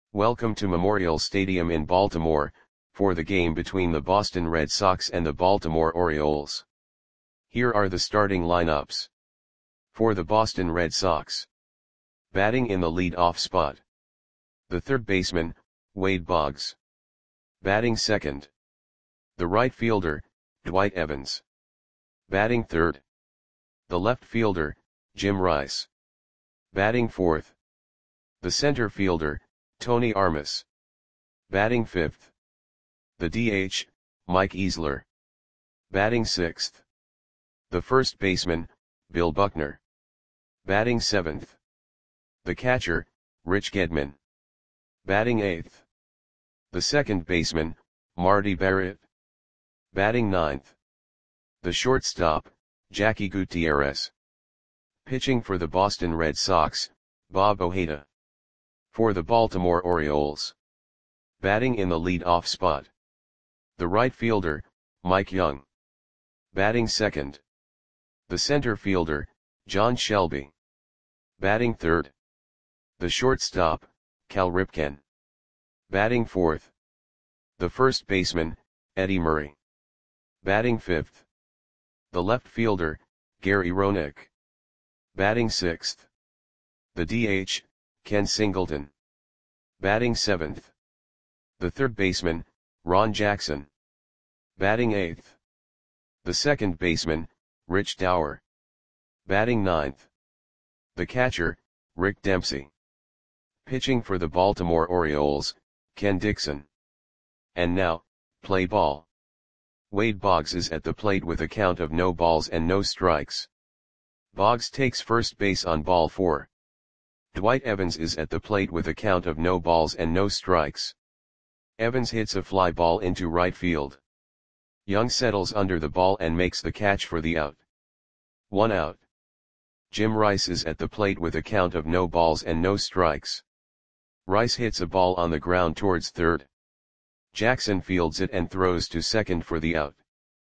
Welcome to Memorial Stadium in Baltimore, for the game between the Boston Red Sox and the Baltimore Orioles. Here are the starting lineups. For the Boston Red Sox. Batting in the lead-off spot. The third baseman, Wade Boggs. Batting second. The right fielder, Dwight Evans. Batting third. The left fielder, Jim Rice. Batting fourth. The center fielder, Tony Armas. Batting fifth. The DH, Mike Easler. Batting sixth. The first baseman, Bill Buckner. Batting seventh. The catcher, Rich Gedman. Batting eighth. The second baseman, Marty Barrett. Batting ninth. The shortstop, Jackie Gutierrez. Pitching for the Boston Red Sox, Bob Ojeda. For the Baltimore Orioles. Batting in the lead-off spot. The right fielder, Mike Young. Batting second. The center fielder, John Shelby. Batting third. The shortstop, Cal Ripken. Batting fourth. The first baseman, Eddie Murray. Batting fifth. The left fielder, Gary Roenick. Batting sixth. The DH, Ken Singleton. Batting seventh. The third baseman, Ron Jackson. Batting eighth. The second baseman, Rich Dower. Batting ninth. The catcher, Rick Dempsey. Pitching for the Baltimore Orioles, Ken Dixon. And now, play ball. Wade Boggs is at the plate with a count of no balls and no strikes. Boggs takes first base on ball 4. Dwight Evans is at the plate with a count of no balls and no strikes. Evans hits a fly ball into right field. Young settles under the ball and makes the catch for the out. 1 out. Jim Rice is at the plate with a count of no balls and no strikes. Rice hits a ball on the ground towards third. Jackson fields it and throws to second for the out.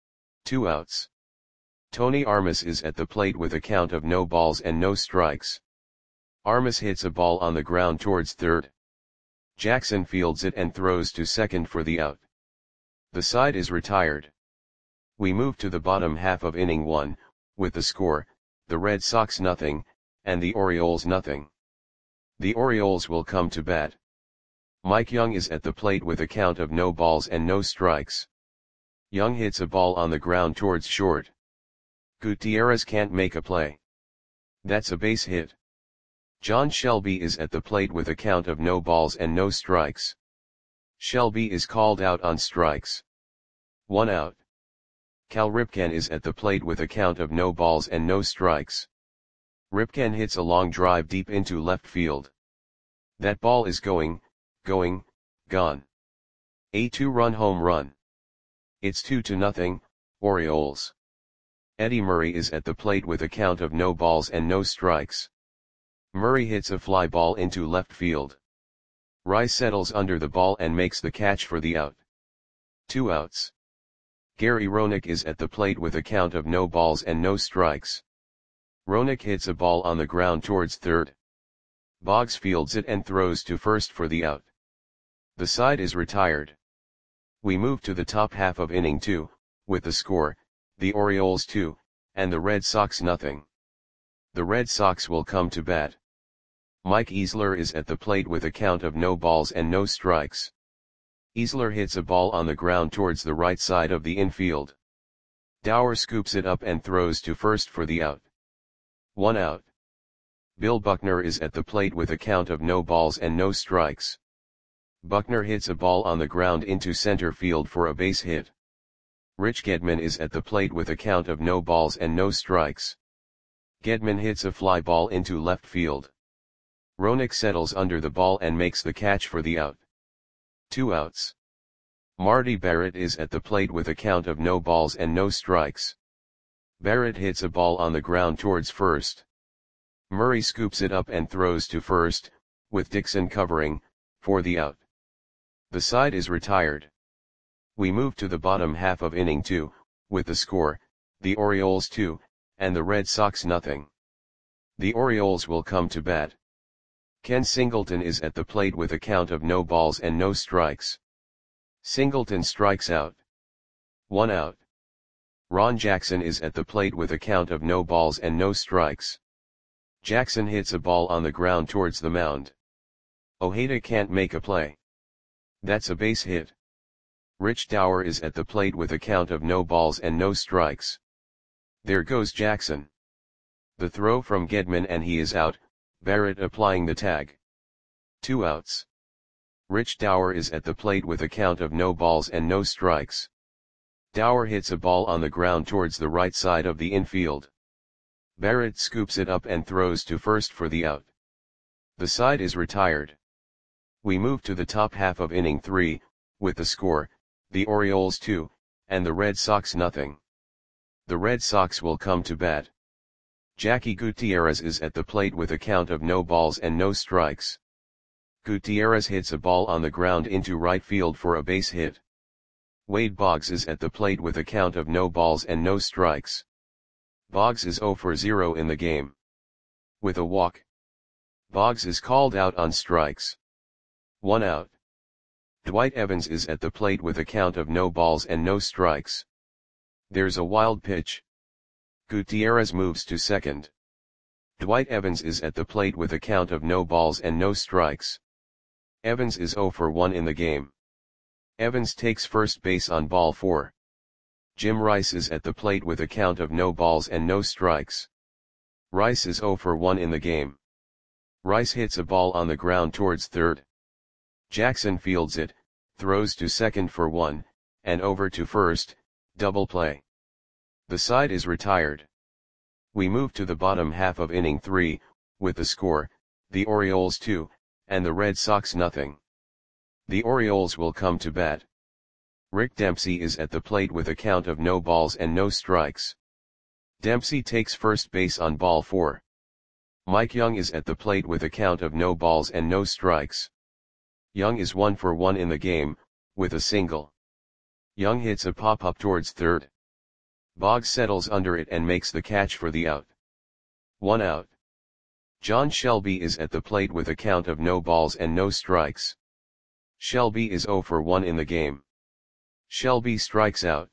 2 outs. Tony Armas is at the plate with a count of no balls and no strikes. Armas hits a ball on the ground towards third. Jackson fields it and throws to second for the out. The side is retired. We move to the bottom half of inning 1, with the score, the Red Sox 0, and the Orioles 0. The Orioles will come to bat. Mike Young is at the plate with a count of no balls and no strikes. Young hits a ball on the ground towards short. Gutierrez can't make a play. That's a base hit. John Shelby is at the plate with a count of no balls and no strikes. Shelby is called out on strikes. 1 out. Cal Ripken is at the plate with a count of no balls and no strikes. Ripken hits a long drive deep into left field. That ball is gone. A 2-run home run. It's 2-0, Orioles. Eddie Murray is at the plate with a count of no balls and no strikes. Murray hits a fly ball into left field. Rice settles under the ball and makes the catch for the out. 2 outs. Gary Roenick is at the plate with a count of no balls and no strikes. Roenick hits a ball on the ground towards third. Boggs fields it and throws to first for the out. The side is retired. We move to the top half of inning 2, with the score, the Orioles 2, and the Red Sox 0. The Red Sox will come to bat. Mike Easler is at the plate with a count of no balls and no strikes. Easler hits a ball on the ground towards the right side of the infield. Dower scoops it up and throws to first for the out. 1 out. Bill Buckner is at the plate with a count of no balls and no strikes. Buckner hits a ball on the ground into center field for a base hit. Rich Gedman is at the plate with a count of no balls and no strikes. Gedman hits a fly ball into left field. Roenick settles under the ball and makes the catch for the out. 2 outs. Marty Barrett is at the plate with a count of no balls and no strikes. Barrett hits a ball on the ground towards first. Murray scoops it up and throws to first, with Dixon covering, for the out. The side is retired. We move to the bottom half of inning 2, with the score, the Orioles 2, and the Red Sox 0. The Orioles will come to bat. Ken Singleton is at the plate with a count of no balls and no strikes. Singleton strikes out. 1 out. Ron Jackson is at the plate with a count of no balls and no strikes. Jackson hits a ball on the ground towards the mound. Ojeda can't make a play. That's a base hit. Rich Dower is at the plate with a count of no balls and no strikes. There goes Jackson. The throw from Gedman and he is out, Barrett applying the tag. 2 outs. Rich Dower is at the plate with a count of no balls and no strikes. Dower hits a ball on the ground towards the right side of the infield. Barrett scoops it up and throws to first for the out. The side is retired. We move to the top half of inning 3, with the score, the Orioles 2, and the Red Sox nothing. The Red Sox will come to bat. Jackie Gutierrez is at the plate with a count of no balls and no strikes. Gutierrez hits a ball on the ground into right field for a base hit. Wade Boggs is at the plate with a count of no balls and no strikes. Boggs is 0 for 0 in the game. With a walk. Boggs is called out on strikes. 1 out. Dwight Evans is at the plate with a count of no balls and no strikes. There's a wild pitch. Gutierrez moves to second. Dwight Evans is at the plate with a count of no balls and no strikes. Evans is 0 for 1 in the game. Evans takes first base on ball 4. Jim Rice is at the plate with a count of no balls and no strikes. Rice is 0 for 1 in the game. Rice hits a ball on the ground towards third. Jackson fields it, throws to second for 1, and over to first, double play. The side is retired. We move to the bottom half of inning 3, with the score, the Orioles 2, and the Red Sox nothing. The Orioles will come to bat. Rick Dempsey is at the plate with a count of no balls and no strikes. Dempsey takes first base on ball 4. Mike Young is at the plate with a count of no balls and no strikes. Young is 1 for 1 in the game, with a single. Young hits a pop-up towards third. Boggs settles under it and makes the catch for the out. 1 out. John Shelby is at the plate with a count of no balls and no strikes. Shelby is 0 for 1 in the game. Shelby strikes out.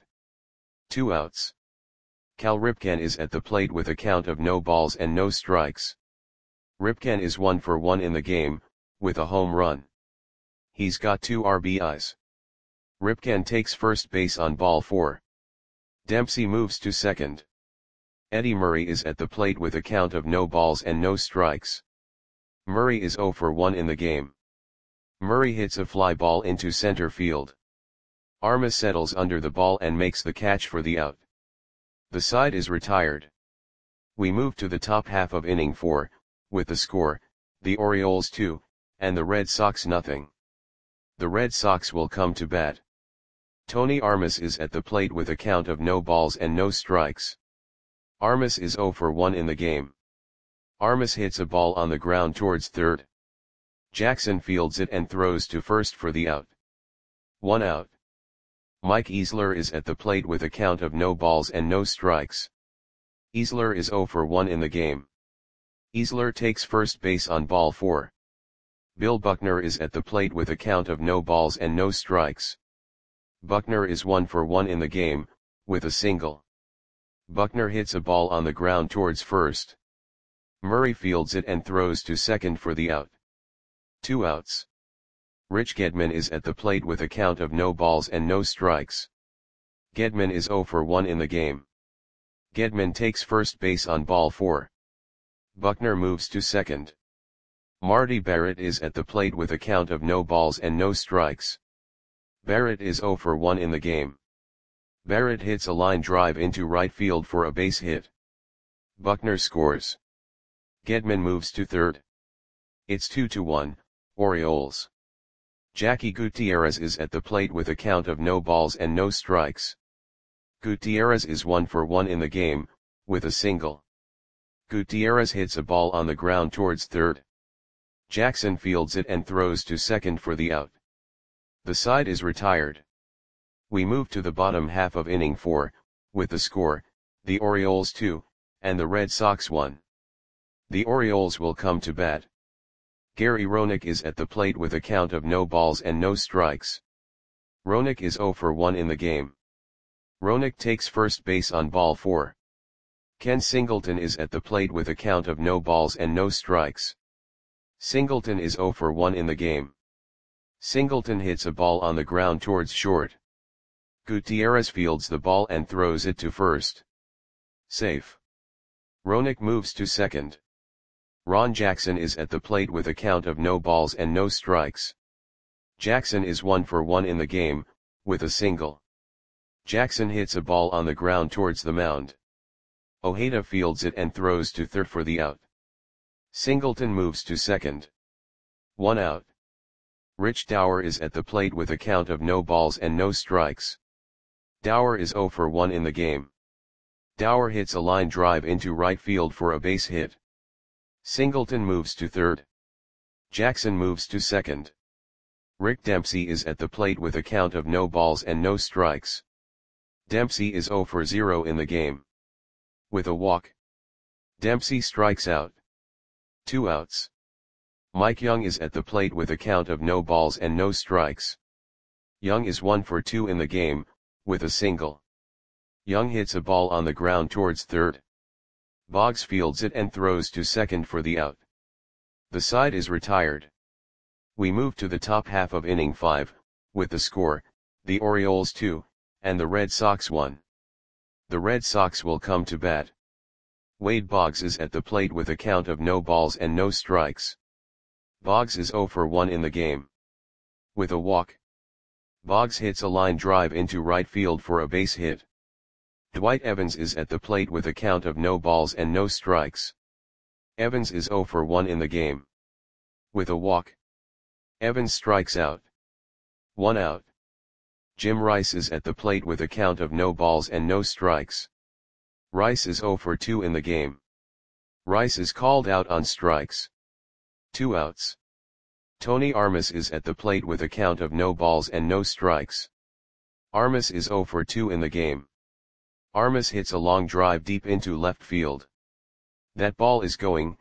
2 outs. Cal Ripken is at the plate with a count of no balls and no strikes. Ripken is 1 for 1 in the game, with a home run. He's got 2 RBIs. Ripken takes first base on ball 4. Dempsey moves to second. Eddie Murray is at the plate with a count of no balls and no strikes. Murray is 0 for 1 in the game. Murray hits a fly ball into center field. Armas settles under the ball and makes the catch for the out. The side is retired. We move to the top half of inning 4, with the score, the Orioles 2, and the Red Sox nothing. The Red Sox will come to bat. Tony Armas is at the plate with a count of no balls and no strikes. Armas is 0 for 1 in the game. Armas hits a ball on the ground towards third. Jackson fields it and throws to first for the out. 1 out. Mike Easler is at the plate with a count of no balls and no strikes. Easler is 0 for 1 in the game. Easler takes first base on ball 4. Bill Buckner is at the plate with a count of no balls and no strikes. Buckner is 1 for 1 in the game, with a single. Buckner hits a ball on the ground towards first. Murray fields it and throws to second for the out. 2 outs. Rich Gedman is at the plate with a count of no balls and no strikes. Gedman is 0 for 1 in the game. Gedman takes first base on ball 4. Buckner moves to second. Marty Barrett is at the plate with a count of no balls and no strikes. Barrett is 0 for 1 in the game. Barrett hits a line drive into right field for a base hit. Buckner scores. Gedman moves to third. It's 2-1, Orioles. Jackie Gutierrez is at the plate with a count of no balls and no strikes. Gutierrez is 1 for 1 in the game, with a single. Gutierrez hits a ball on the ground towards third. Jackson fields it and throws to second for the out. The side is retired. We move to the bottom half of inning 4, with the score, the Orioles 2, and the Red Sox 1. The Orioles will come to bat. Gary Roenick is at the plate with a count of no balls and no strikes. Roenick is 0 for 1 in the game. Roenick takes first base on ball 4. Ken Singleton is at the plate with a count of no balls and no strikes. Singleton is 0 for 1 in the game. Singleton hits a ball on the ground towards short. Gutierrez fields the ball and throws it to first. Safe. Roenick moves to second. Ron Jackson is at the plate with a count of no balls and no strikes. Jackson is 1 for 1 in the game, with a single. Jackson hits a ball on the ground towards the mound. Ojeda fields it and throws to third for the out. Singleton moves to second. 1 out. Rich Dower is at the plate with a count of no balls and no strikes. Dower is 0 for 1 in the game. Dower hits a line drive into right field for a base hit. Singleton moves to third. Jackson moves to second. Rick Dempsey is at the plate with a count of no balls and no strikes. Dempsey is 0 for 0 in the game. With a walk, Dempsey strikes out. 2 outs. Mike Young is at the plate with a count of no balls and no strikes. Young is 1 for 2 in the game, with a single. Young hits a ball on the ground towards third. Boggs fields it and throws to second for the out. The side is retired. We move to the top half of inning 5, with the score, the Orioles 2, and the Red Sox 1. The Red Sox will come to bat. Wade Boggs is at the plate with a count of no balls and no strikes. Boggs is 0 for 1 in the game. With a walk, Boggs hits a line drive into right field for a base hit. Dwight Evans is at the plate with a count of no balls and no strikes. Evans is 0 for 1 in the game. With a walk, Evans strikes out. 1 out. Jim Rice is at the plate with a count of no balls and no strikes. Rice is 0 for 2 in the game. Rice is called out on strikes. 2 outs. Tony Armas is at the plate with a count of no balls and no strikes. Armas is 0 for 2 in the game. Armas hits a long drive deep into left field. That ball is gone.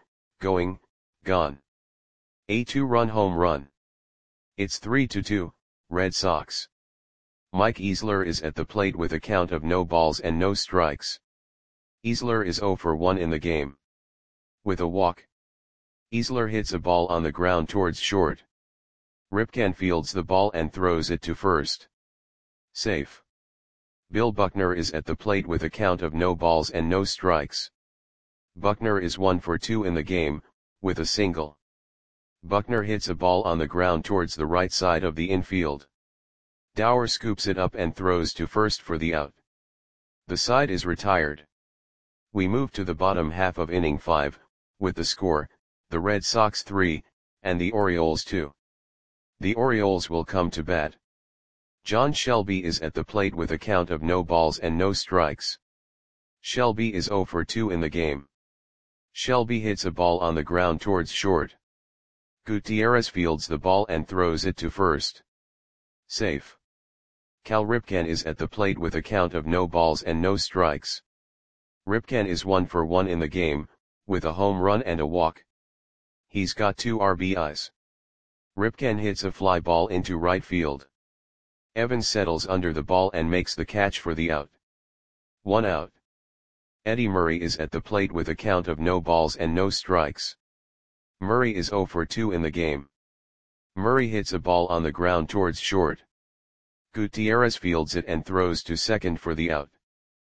A 2-run home run. It's 3-2, Red Sox. Mike Easler is at the plate with a count of no balls and no strikes. Easler is 0 for 1 in the game. With a walk, Easler hits a ball on the ground towards short. Ripken fields the ball and throws it to first. Safe. Bill Buckner is at the plate with a count of no balls and no strikes. Buckner is 1 for 2 in the game, with a single. Buckner hits a ball on the ground towards the right side of the infield. Dower scoops it up and throws to first for the out. The side is retired. We move to the bottom half of inning 5, with the score, the Red Sox 3, and the Orioles 2. The Orioles will come to bat. John Shelby is at the plate with a count of no balls and no strikes. Shelby is 0 for 2 in the game. Shelby hits a ball on the ground towards short. Gutierrez fields the ball and throws it to first. Safe. Cal Ripken is at the plate with a count of no balls and no strikes. Ripken is 1 for 1 in the game, with a home run and a walk. He's got 2 RBIs. Ripken hits a fly ball into right field. Evans settles under the ball and makes the catch for the out. 1 out. Eddie Murray is at the plate with a count of no balls and no strikes. Murray is 0 for 2 in the game. Murray hits a ball on the ground towards short. Gutierrez fields it and throws to second for the out.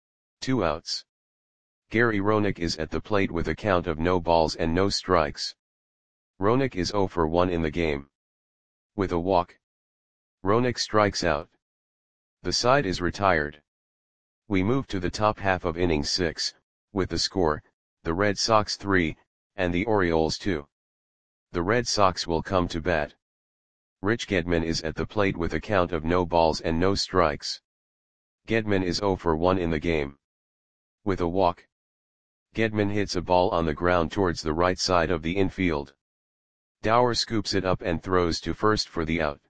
2 outs. Gary Roenick is at the plate with a count of no balls and no strikes. Roenick is 0 for 1 in the game. With a walk, Roenick strikes out. The side is retired. We move to the top half of inning 6, with the score, the Red Sox 3, and the Orioles 2. The Red Sox will come to bat. Rich Gedman is at the plate with a count of no balls and no strikes. Gedman is 0 for 1 in the game. With a walk, Gedman hits a ball on the ground towards the right side of the infield. Dower scoops it up and throws to first for the out.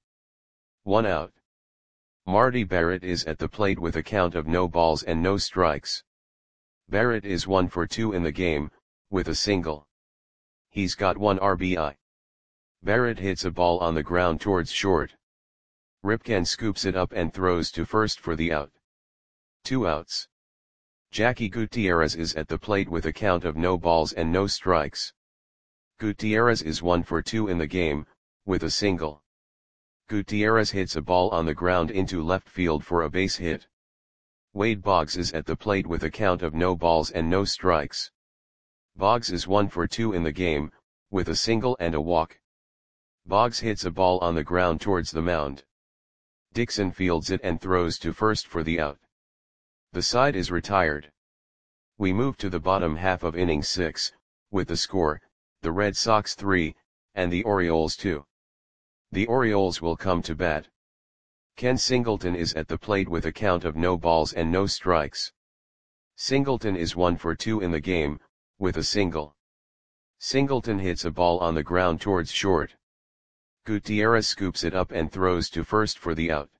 1 out. Marty Barrett is at the plate with a count of no balls and no strikes. Barrett is 1 for 2 in the game, with a single. He's got 1 RBI. Barrett hits a ball on the ground towards short. Ripken scoops it up and throws to first for the out. 2 outs. Jackie Gutierrez is at the plate with a count of no balls and no strikes. Gutierrez is 1 for 2 in the game, with a single. Gutierrez hits a ball on the ground into left field for a base hit. Wade Boggs is at the plate with a count of no balls and no strikes. Boggs is 1 for 2 in the game, with a single and a walk. Boggs hits a ball on the ground towards the mound. Dixon fields it and throws to first for the out. The side is retired. We move to the bottom half of inning 6, with the score, the Red Sox 3, and the Orioles 2. The Orioles will come to bat. Ken Singleton is at the plate with a count of no balls and no strikes. Singleton is 1 for 2 in the game, with a single. Singleton hits a ball on the ground towards short. Gutierrez scoops it up and throws to first for the out.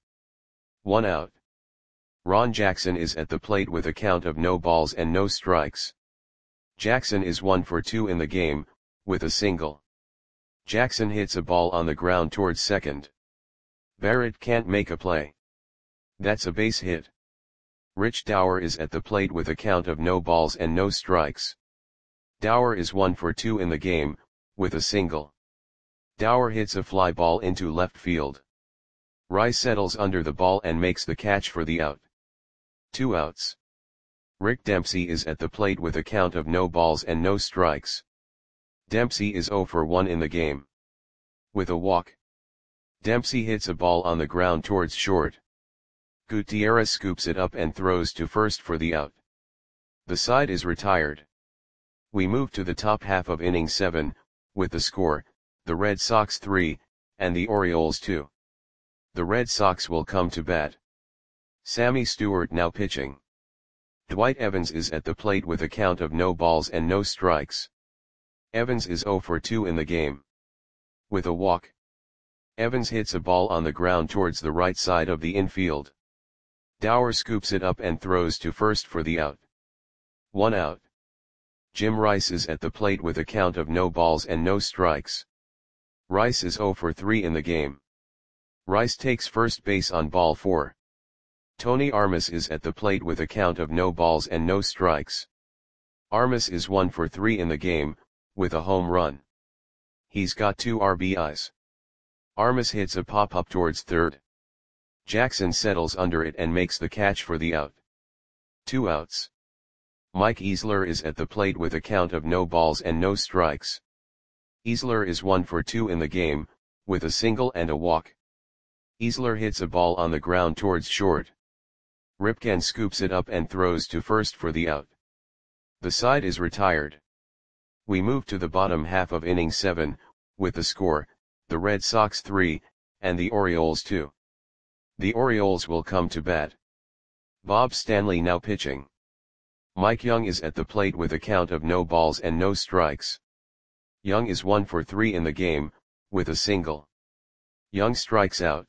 1 out. Ron Jackson is at the plate with a count of no balls and no strikes. Jackson is 1 for 2 in the game, with a single. Jackson hits a ball on the ground towards second. Barrett can't make a play. That's a base hit. Rich Dower is at the plate with a count of no balls and no strikes. Dower is 1 for 2 in the game, with a single. Dower hits a fly ball into left field. Rice settles under the ball and makes the catch for the out. 2 outs. Rick Dempsey is at the plate with a count of no balls and no strikes. Dempsey is 0 for 1 in the game. With a walk. Dempsey hits a ball on the ground towards short. Gutierrez scoops it up and throws to first for the out. The side is retired. We move to the top half of inning 7, with the score, the Red Sox 3, and the Orioles 2. The Red Sox will come to bat. Sammy Stewart now pitching. Dwight Evans is at the plate with a count of no balls and no strikes. Evans is 0 for 2 in the game. With a walk. Evans hits a ball on the ground towards the right side of the infield. Dower scoops it up and throws to first for the out. 1 out. Jim Rice is at the plate with a count of no balls and no strikes. Rice is 0 for 3 in the game. Rice takes first base on ball 4. Tony Armas is at the plate with a count of no balls and no strikes. Armas is 1 for 3 in the game, with a home run. He's got 2 RBIs. Armas hits a pop-up towards third. Jackson settles under it and makes the catch for the out. 2 outs. Mike Easler is at the plate with a count of no balls and no strikes. Easler is 1 for 2 in the game, with a single and a walk. Easler hits a ball on the ground towards short. Ripken scoops it up and throws to first for the out. The side is retired. We move to the bottom half of inning 7, with the score, the Red Sox 3, and the Orioles 2. The Orioles will come to bat. Bob Stanley now pitching. Mike Young is at the plate with a count of no balls and no strikes. Young is 1 for 3 in the game, with a single. Young strikes out.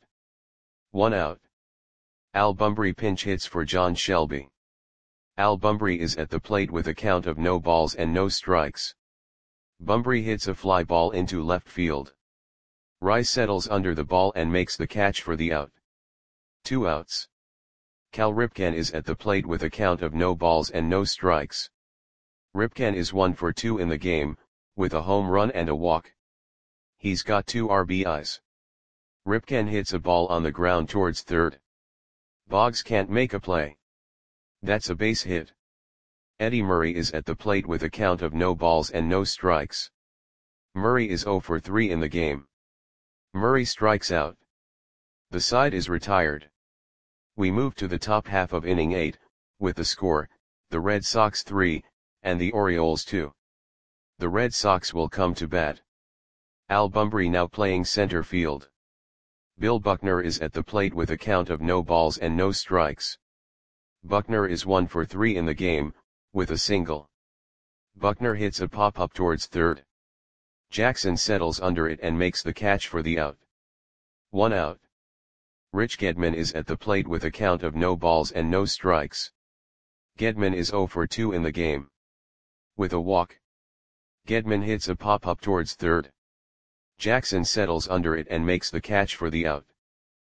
1 out. Al Bumbry pinch hits for John Shelby. Al Bumbry is at the plate with a count of no balls and no strikes. Bumbry hits a fly ball into left field. Rice settles under the ball and makes the catch for the out. 2 outs. Cal Ripken is at the plate with a count of no balls and no strikes. Ripken is 1 for 2 in the game, with a home run and a walk. He's got 2 RBIs. Ripken hits a ball on the ground towards third. Boggs can't make a play. That's a base hit. Eddie Murray is at the plate with a count of no balls and no strikes. Murray is 0 for 3 in the game. Murray strikes out. The side is retired. We move to the top half of inning 8, with the score, the Red Sox 3, and the Orioles 2. The Red Sox will come to bat. Al Bumbry now playing center field. Bill Buckner is at the plate with a count of no balls and no strikes. Buckner is 1 for 3 in the game, with a single. Buckner hits a pop-up towards third. Jackson settles under it and makes the catch for the out. 1 out. Rich Gedman is at the plate with a count of no balls and no strikes. Gedman is 0 for 2 in the game. With a walk. Gedman hits a pop-up towards third. Jackson settles under it and makes the catch for the out.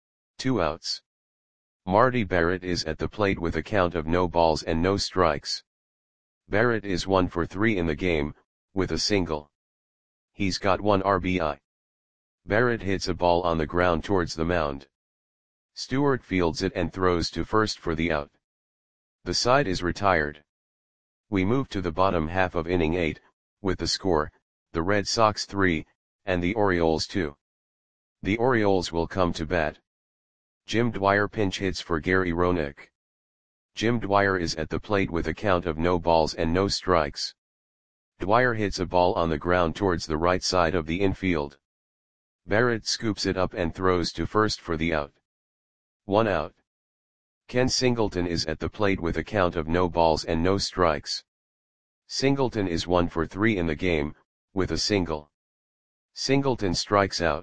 2 outs. Marty Barrett is at the plate with a count of no balls and no strikes. Barrett is 1 for 3 in the game, with a single. He's got 1 RBI. Barrett hits a ball on the ground towards the mound. Stewart fields it and throws to first for the out. The side is retired. We move to the bottom half of inning 8, with the score, the Red Sox 3, and the Orioles 2. The Orioles will come to bat. Jim Dwyer pinch hits for Gary Roenick. Jim Dwyer is at the plate with a count of no balls and no strikes. Dwyer hits a ball on the ground towards the right side of the infield. Barrett scoops it up and throws to first for the out. 1 out. Ken Singleton is at the plate with a count of no balls and no strikes. Singleton is 1 for 3 in the game, with a single. Singleton strikes out.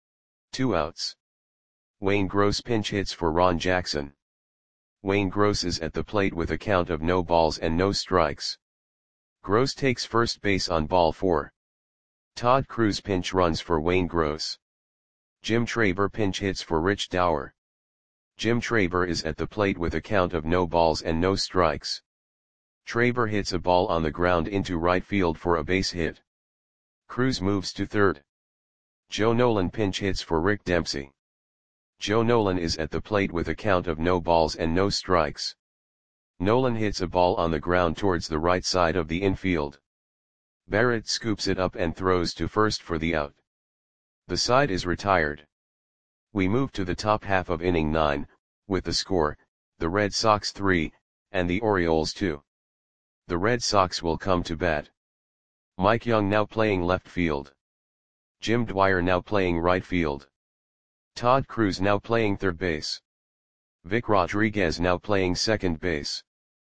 2 outs. Wayne Gross pinch hits for Ron Jackson. Wayne Gross is at the plate with a count of no balls and no strikes. Gross takes first base on ball 4. Todd Cruz pinch runs for Wayne Gross. Jim Traber pinch hits for Rich Dower. Jim Traber is at the plate with a count of no balls and no strikes. Traber hits a ball on the ground into right field for a base hit. Cruz moves to third. Joe Nolan pinch hits for Rick Dempsey. Joe Nolan is at the plate with a count of no balls and no strikes. Nolan hits a ball on the ground towards the right side of the infield. Barrett scoops it up and throws to first for the out. The side is retired. We move to the top half of inning 9, with the score, the Red Sox 3, and the Orioles 2. The Red Sox will come to bat. Mike Young now playing left field. Jim Dwyer now playing right field. Todd Cruz now playing third base. Vic Rodriguez now playing second base.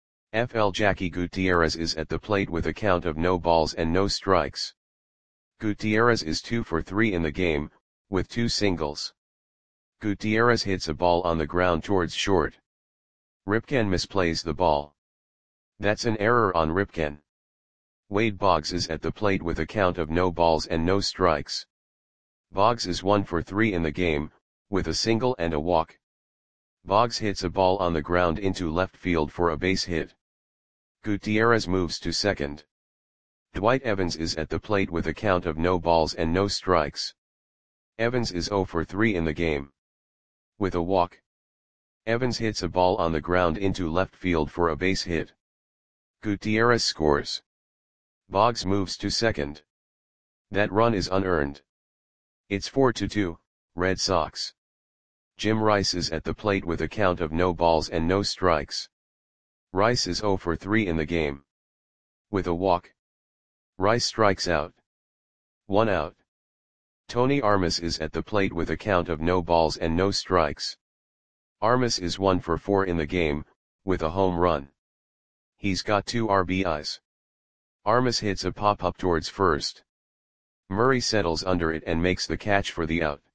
FL Jackie Gutierrez is at the plate with a count of no balls and no strikes. Gutierrez is 2 for 3 in the game, with 2 singles. Gutierrez hits a ball on the ground towards short. Ripken misplays the ball. That's an error on Ripken. Wade Boggs is at the plate with a count of no balls and no strikes. Boggs is 1 for 3 in the game, with a single and a walk. Boggs hits a ball on the ground into left field for a base hit. Gutierrez moves to second. Dwight Evans is at the plate with a count of no balls and no strikes. Evans is 0 for 3 in the game. With a walk. Evans hits a ball on the ground into left field for a base hit. Gutierrez scores. Boggs moves to second. That run is unearned. It's 4-2, Red Sox. Jim Rice is at the plate with a count of no balls and no strikes. Rice is 0 for 3 in the game. With a walk. Rice strikes out. 1 out. Tony Armas is at the plate with a count of no balls and no strikes. Armas is 1 for 4 in the game, with a home run. He's got 2 RBIs. Armas hits a pop-up towards first. Murray settles under it and makes the catch for the out.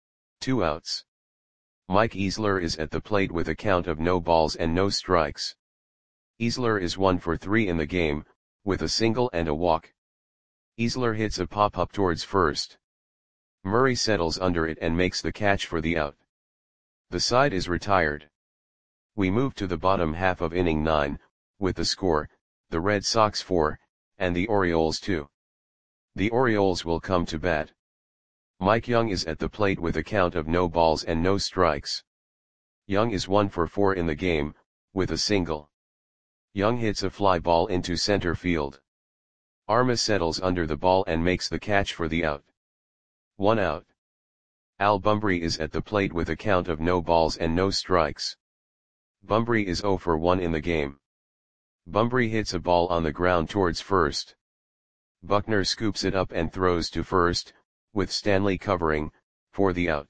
2 outs. Mike Easler is at the plate with a count of no balls and no strikes. Easler is 1 for 3 in the game, with a single and a walk. Easler hits a pop-up towards first. Murray settles under it and makes the catch for the out. The side is retired. We move to the bottom half of inning 9, with the score, the Red Sox 4, and the Orioles 2. The Orioles will come to bat. Mike Young is at the plate with a count of no balls and no strikes. Young is 1 for 4 in the game, with a single. Young hits a fly ball into center field. Armas settles under the ball and makes the catch for the out. 1 out. Al Bumbry is at the plate with a count of no balls and no strikes. Bumbry is 0 for 1 in the game. Bumbry hits a ball on the ground towards first. Buckner scoops it up and throws to first, with Stanley covering, for the out.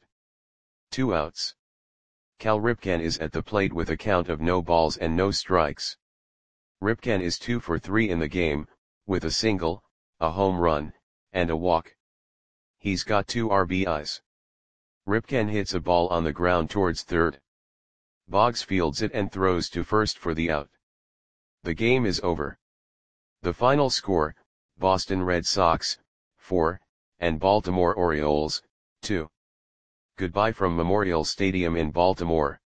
2 outs. Cal Ripken is at the plate with a count of no balls and no strikes. Ripken is 2 for 3 in the game, with a single, a home run, and a walk. He's got 2 RBIs. Ripken hits a ball on the ground towards third. Boggs fields it and throws to first for the out. The game is over. The final score, Boston Red Sox, 4, and Baltimore Orioles, 2. Goodbye from Memorial Stadium in Baltimore,